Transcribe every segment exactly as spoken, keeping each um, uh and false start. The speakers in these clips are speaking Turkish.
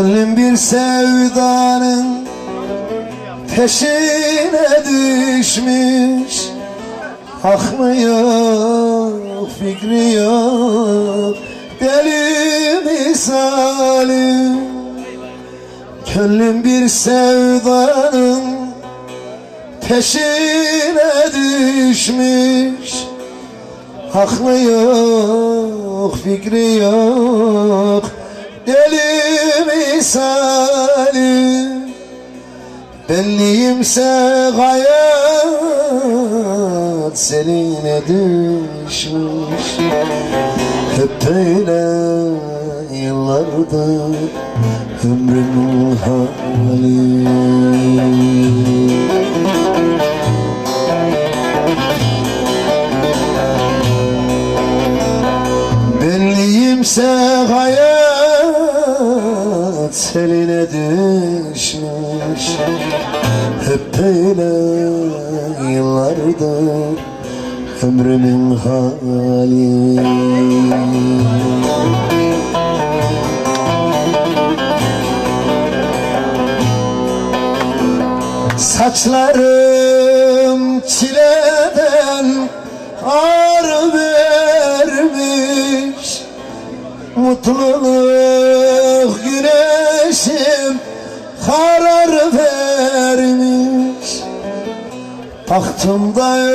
Gönlüm bir sevdanın peşine düşmüş. Aklı yok, fikri yok, deli misali. Gönlüm bir sevdanın peşine düşmüş. Aklı yok, fikri yok, deli misali. Benliğimse hayat seninle düşmüş. Hep böyle yıllardır ömrümün hali. Benliğimse hayat seninle düşmüş. Hep böyle yıllardır ömrümün hali. Saçlarım çileden ağır vermiş. Mutluluk güneşim karar vermiş. Baktım da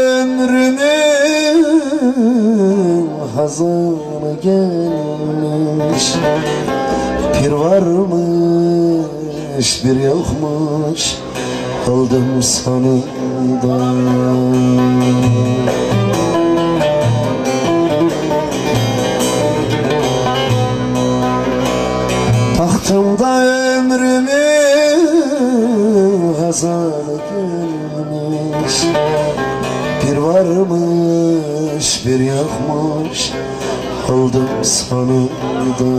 ömrümün hazanı gelmiş. Bir varmış bir yokmuş, kaldım sonunda. Baktım da ömrümün hazanı gelmiş. Bir varmış bir yokmuş, kaldım sonunda.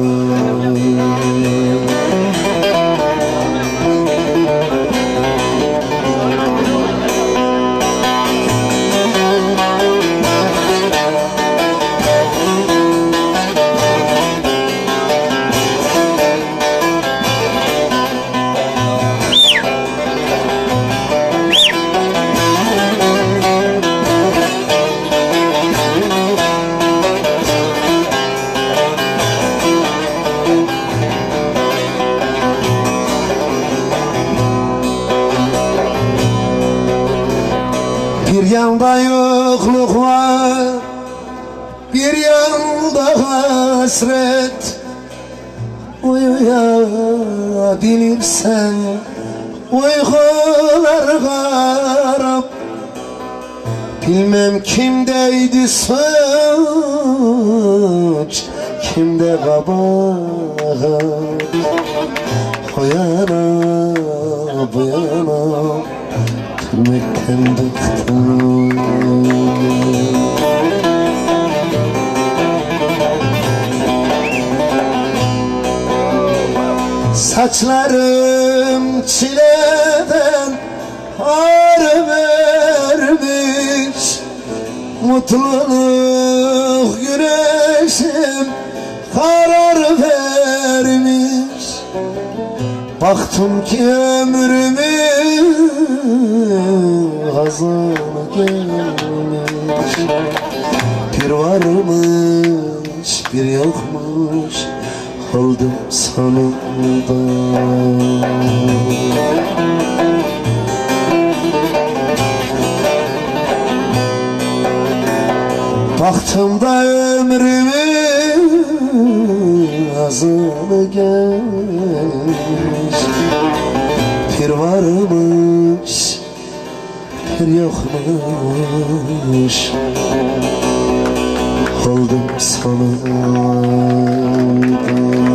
Bir yanda yokluk var, bir yanda hasret. Uyuyabilirsen uykular garip. Bilmem kimdeydi suç, kimde kabahat. O yana bu yana gülmekten bıktım. Saçlarım çileden ağır vermiş. Mutluluk güneşim karar vermiş. Baktım ki ömrümün hazanı gelmiş. Bir varmış bir yokmuş, kaldım sonunda. Baktım da ömrümün hazanı gelmiş. Bir varmış bir yokmuş, kaldım sonunda.